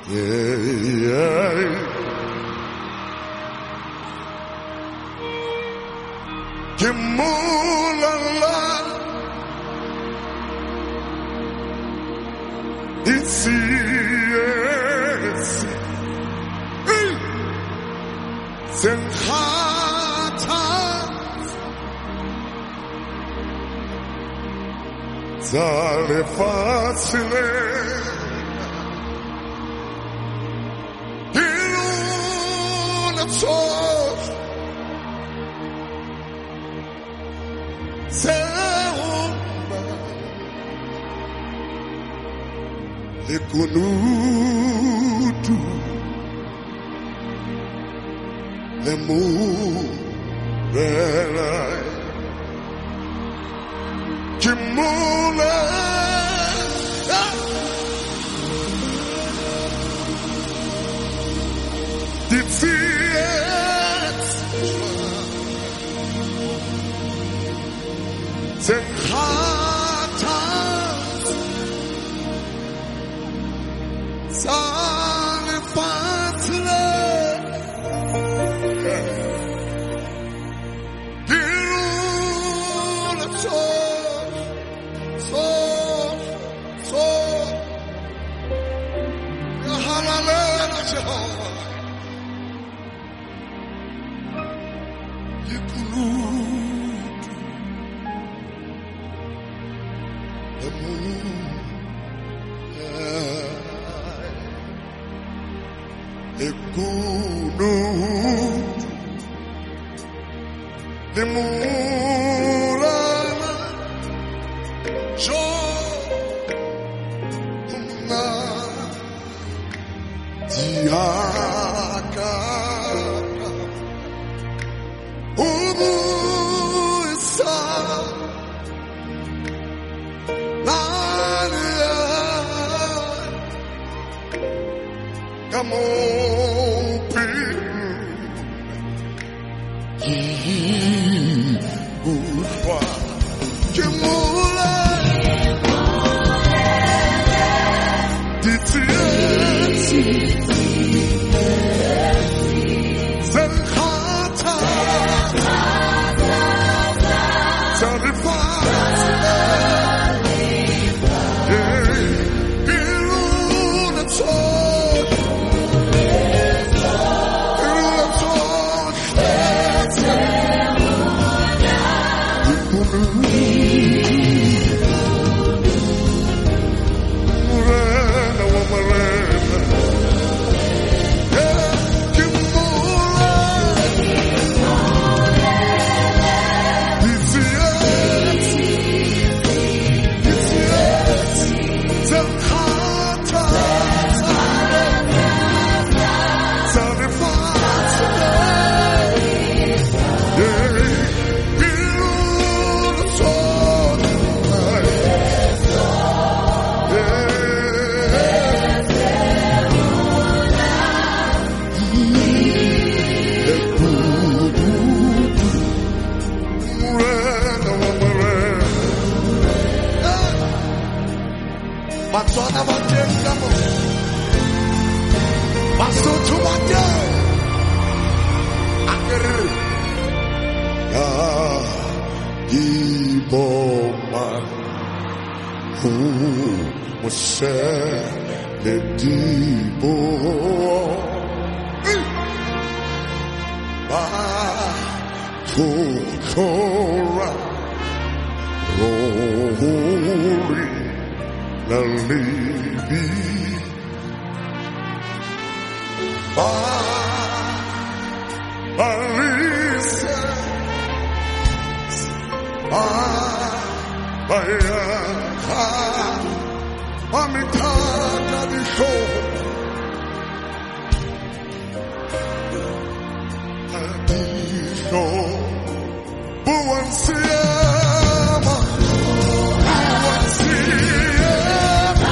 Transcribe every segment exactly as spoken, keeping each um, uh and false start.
yeah, yeah. Kimulala, it's yes, Senhata, Zale facile, Iluna sos. Lekunutu Lemurela Kimula Ditsiet Senhata Sane Fatile Giruna So So So Yahalala Jehovah Yikunutu The moon Ekunu Lemurana Jo Una Diaka Ubu Isa Nania Come on Matona Matenda, Maso Tomato, Aker, Ah, Iboma, Who was said the Dibo, Ah, Tora, Rory. La Libby, ah, Alisa, ah, Baya, ah, Amitaka di show, di show, Buansiyama, Buansiyama.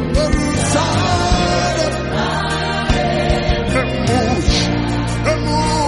The moon, the moon.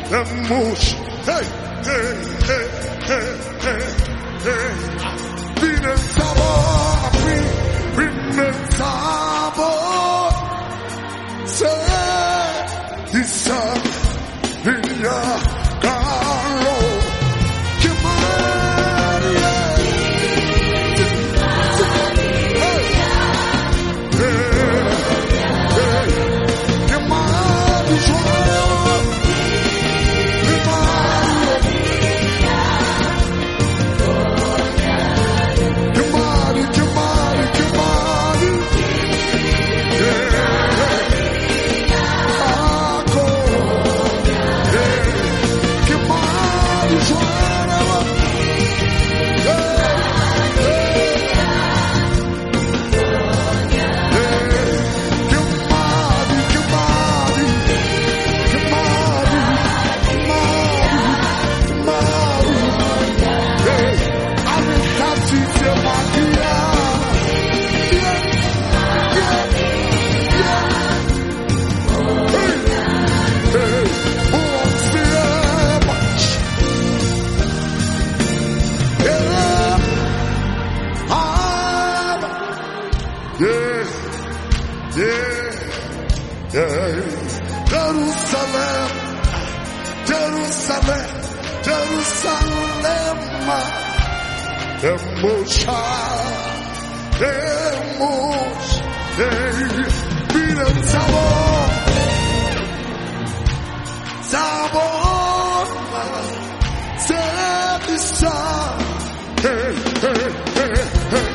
Emush. Hey, hey, hey, hey, hey, hey. Vine sabor, vine sabor. Say, Isa, Vina, Caro. Kimani, hey, hey, Kimani, Jerusalem, Jerusalem, Jerusalem, Emosha, Emos, Biden Sabor, Sabor, Zebisa, hey, hey, hey, hey.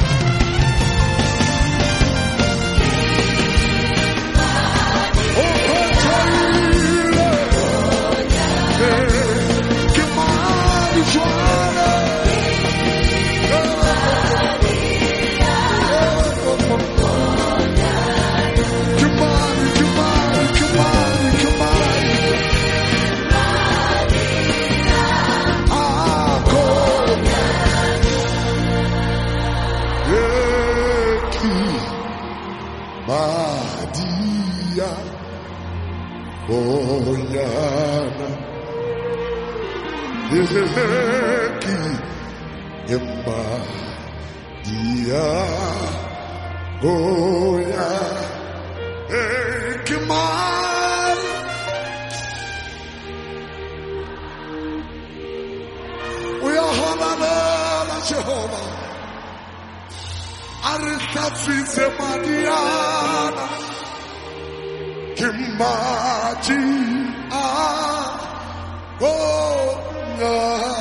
Madia Boyana Eki Madia Boya Eki Man We are Hanana Jehovah Arikafize Madiana Kimati Ah Oh